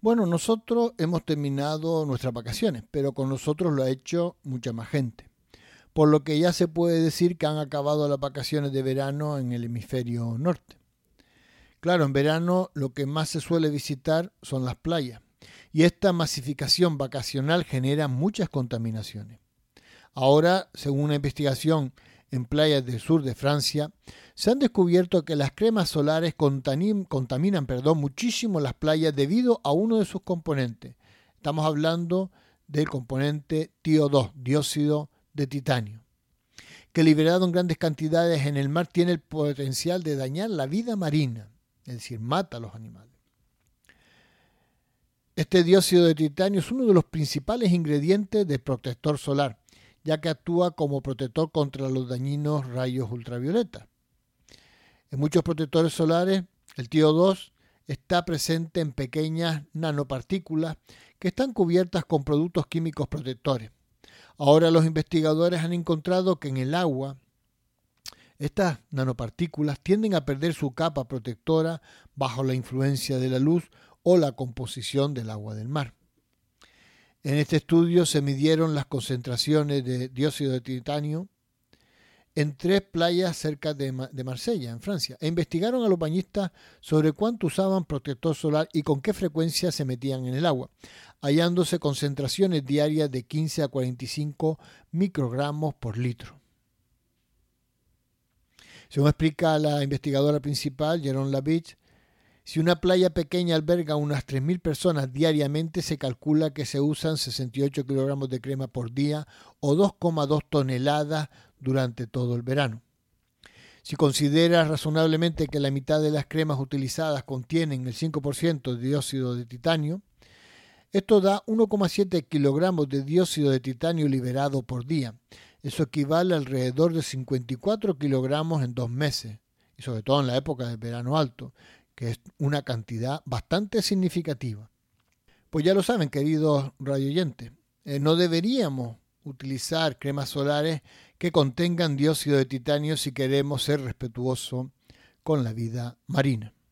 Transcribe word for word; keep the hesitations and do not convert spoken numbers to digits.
Bueno, nosotros hemos terminado nuestras vacaciones, pero con nosotros lo ha hecho mucha más gente. Por lo que ya se puede decir que han acabado las vacaciones de verano en el hemisferio norte. Claro, en verano lo que más se suele visitar son las playas, y esta masificación vacacional genera muchas contaminaciones. Ahora, según una investigación en playas del sur de Francia, se han descubierto que las cremas solares contaminan, contaminan perdón, muchísimo las playas debido a uno de sus componentes. Estamos hablando del componente T O dos, dióxido de titanio, que liberado en grandes cantidades en el mar tiene el potencial de dañar la vida marina, es decir, mata a los animales. Este dióxido de titanio es uno de los principales ingredientes del protector solar, ya que actúa como protector contra los dañinos rayos ultravioleta. En muchos protectores solares, el T O dos está presente en pequeñas nanopartículas que están cubiertas con productos químicos protectores. Ahora los investigadores han encontrado que en el agua estas nanopartículas tienden a perder su capa protectora bajo la influencia de la luz o la composición del agua del mar. En este estudio se midieron las concentraciones de dióxido de titanio en tres playas cerca de, de Marsella, en Francia, e investigaron a los bañistas sobre cuánto usaban protector solar y con qué frecuencia se metían en el agua, hallándose concentraciones diarias de quince a cuarenta y cinco microgramos por litro. Según explica la investigadora principal, Jeroen Lavich, si una playa pequeña alberga unas tres mil personas diariamente, se calcula que se usan sesenta y ocho kilogramos de crema por día o dos coma dos toneladas durante todo el verano. Si consideras razonablemente que la mitad de las cremas utilizadas contienen el cinco por ciento de dióxido de titanio, esto da uno coma siete kilogramos de dióxido de titanio liberado por día. Eso equivale a alrededor de cincuenta y cuatro kilogramos en dos meses, y sobre todo en la época del verano alto, que es una cantidad bastante significativa. Pues ya lo saben, queridos radioyentes, eh, no deberíamos utilizar cremas solares que contengan dióxido de titanio si queremos ser respetuosos con la vida marina.